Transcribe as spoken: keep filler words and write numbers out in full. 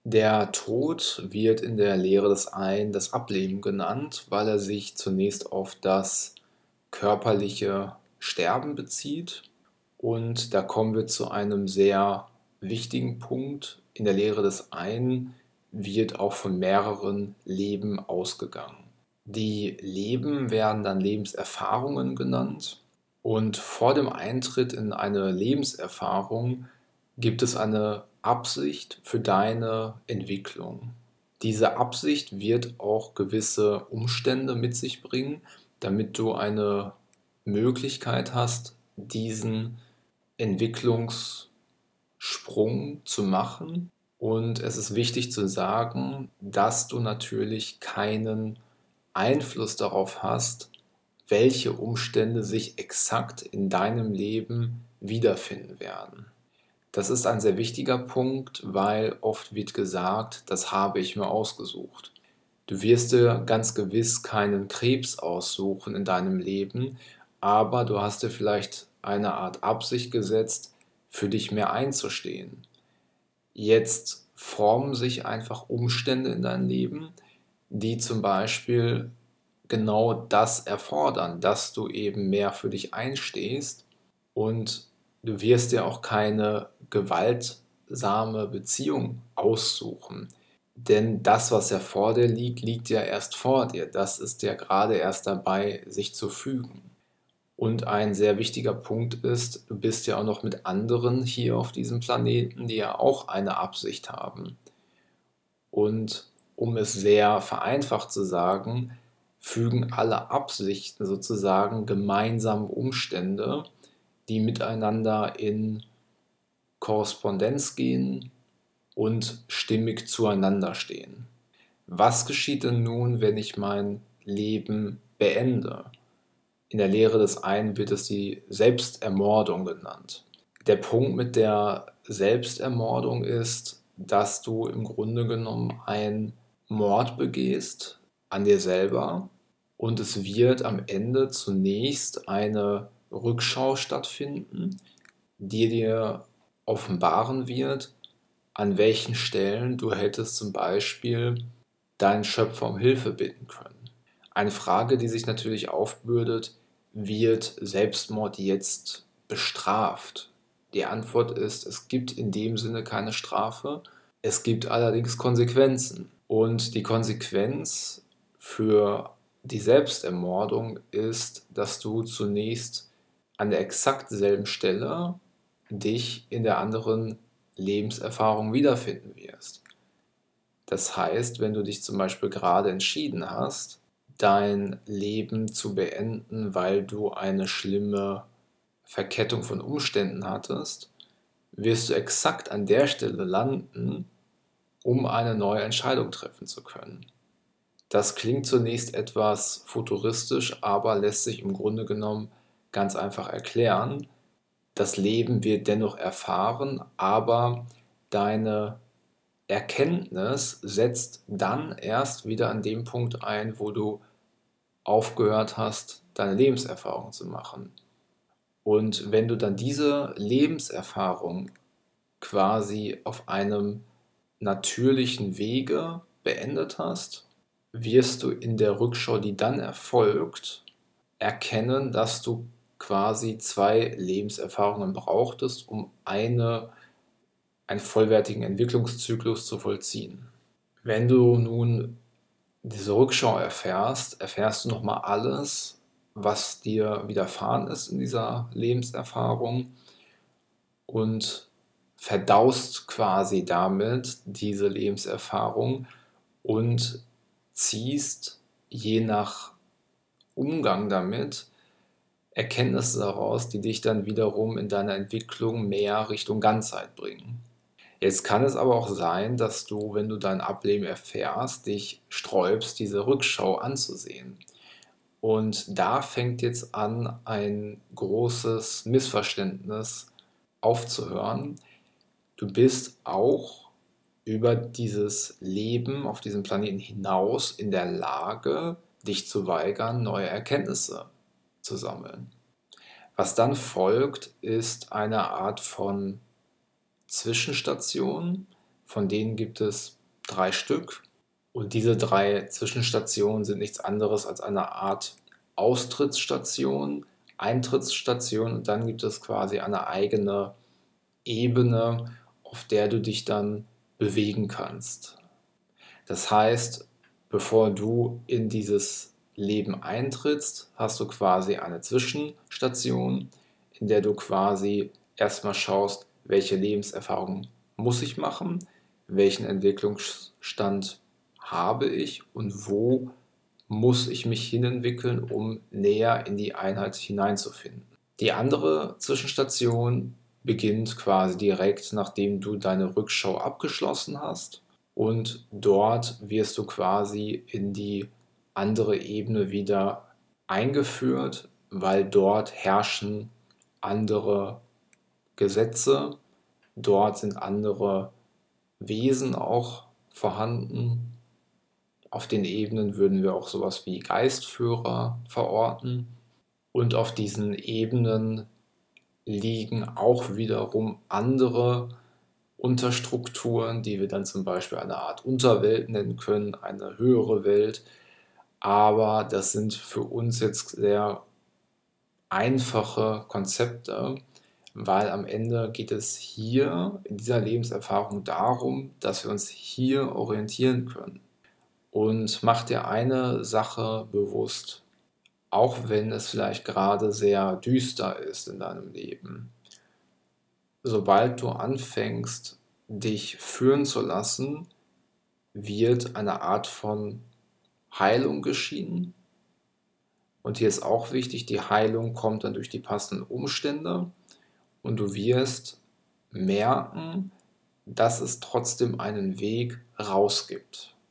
Der Tod wird in der Lehre des Ein das Ableben genannt, weil er sich zunächst auf das körperliche Sterben bezieht. Und da kommen wir zu einem sehr wichtigen Punkt. In der Lehre des Ein wird auch von mehreren Leben ausgegangen. Die Leben werden dann Lebenserfahrungen genannt. Und vor dem Eintritt in eine Lebenserfahrung gibt es eine Absicht für deine Entwicklung. Diese Absicht wird auch gewisse Umstände mit sich bringen, damit du eine Möglichkeit hast, diesen Entwicklungssprung zu machen. Und es ist wichtig zu sagen, dass du natürlich keinen Einfluss darauf hast, welche Umstände sich exakt in deinem Leben wiederfinden werden. Das ist ein sehr wichtiger Punkt, weil oft wird gesagt, das habe ich mir ausgesucht. Du wirst dir ganz gewiss keinen Krebs aussuchen in deinem Leben, aber du hast dir vielleicht eine Art Absicht gesetzt, für dich mehr einzustehen. Jetzt formen sich einfach Umstände in deinem Leben, die zum Beispiel genau das erfordern, dass du eben mehr für dich einstehst, und du wirst dir auch keine gewaltsame Beziehung aussuchen. Denn das, was ja vor dir liegt, liegt ja erst vor dir. Das ist ja gerade erst dabei, sich zu fügen. Und ein sehr wichtiger Punkt ist, du bist ja auch noch mit anderen hier auf diesem Planeten, die ja auch eine Absicht haben. Und um es sehr vereinfacht zu sagen, fügen alle Absichten sozusagen gemeinsame Umstände, die miteinander in Korrespondenz gehen und stimmig zueinander stehen. Was geschieht denn nun, wenn ich mein Leben beende? In der Lehre des Einen wird es die Selbstermordung genannt. Der Punkt mit der Selbstermordung ist, dass du im Grunde genommen einen Mord begehst an dir selber, und es wird am Ende zunächst eine Rückschau stattfinden, die dir offenbaren wird, an welchen Stellen du hättest zum Beispiel deinen Schöpfer um Hilfe bitten können. Eine Frage, die sich natürlich aufbürdet: Wird Selbstmord jetzt bestraft? Die Antwort ist, es gibt in dem Sinne keine Strafe, es gibt allerdings Konsequenzen. Und die Konsequenz für die Selbstermordung ist, dass du zunächst an der exakt selben Stelle dich in der anderen Lebenserfahrung wiederfinden wirst. Das heißt, wenn du dich zum Beispiel gerade entschieden hast, dein Leben zu beenden, weil du eine schlimme Verkettung von Umständen hattest, wirst du exakt an der Stelle landen, um eine neue Entscheidung treffen zu können. Das klingt zunächst etwas futuristisch, aber lässt sich im Grunde genommen ganz einfach erklären. Das Leben wird dennoch erfahren, aber deine Erkenntnis setzt dann erst wieder an dem Punkt ein, wo du aufgehört hast, deine Lebenserfahrung zu machen. Und wenn du dann diese Lebenserfahrung quasi auf einem natürlichen Wege beendet hast, wirst du in der Rückschau, die dann erfolgt, erkennen, dass du quasi zwei Lebenserfahrungen brauchtest, um eine, einen vollwertigen Entwicklungszyklus zu vollziehen. Wenn du nun diese Rückschau erfährst, erfährst du nochmal alles, was dir widerfahren ist in dieser Lebenserfahrung, und verdaust quasi damit diese Lebenserfahrung und ziehst je nach Umgang damit Erkenntnisse daraus, die dich dann wiederum in deiner Entwicklung mehr Richtung Ganzheit bringen. Jetzt kann es aber auch sein, dass du, wenn du dein Ableben erfährst, dich sträubst, diese Rückschau anzusehen. Und da fängt jetzt an, ein großes Missverständnis aufzuhören. Du bist auch über dieses Leben auf diesem Planeten hinaus in der Lage, dich zu weigern, neue Erkenntnisse zu sammeln. Was dann folgt, ist eine Art von Zwischenstation, Von denen gibt es drei Stück. Und diese drei Zwischenstationen sind nichts anderes als eine Art Austrittsstation, Eintrittsstation und dann gibt es quasi eine eigene Ebene, auf der du dich dann bewegen kannst. Das heißt, bevor du in dieses Leben eintrittst, hast du quasi eine Zwischenstation, in der du quasi erstmal schaust, welche Lebenserfahrung muss ich machen, welchen Entwicklungsstand habe ich und wo muss ich mich hinentwickeln, um näher in die Einheit hineinzufinden. Die andere Zwischenstation beginnt quasi direkt, nachdem du deine Rückschau abgeschlossen hast und dort wirst du quasi in die andere Ebene wieder eingeführt, weil dort herrschen andere Gesetze, dort sind andere Wesen auch vorhanden. Auf den Ebenen würden wir auch sowas wie Geistführer verorten. Und auf diesen Ebenen liegen auch wiederum andere Unterstrukturen, die wir dann zum Beispiel eine Art Unterwelt nennen können, eine höhere Welt. Aber das sind für uns jetzt sehr einfache Konzepte, weil am Ende geht es hier in dieser Lebenserfahrung darum, dass wir uns hier orientieren können. Und mach dir eine Sache bewusst, auch wenn es vielleicht gerade sehr düster ist in deinem Leben. Sobald du anfängst, dich führen zu lassen, wird eine Art von Heilung geschehen. Und hier ist auch wichtig, die Heilung kommt dann durch die passenden Umstände und du wirst merken, dass es trotzdem einen Weg raus gibt.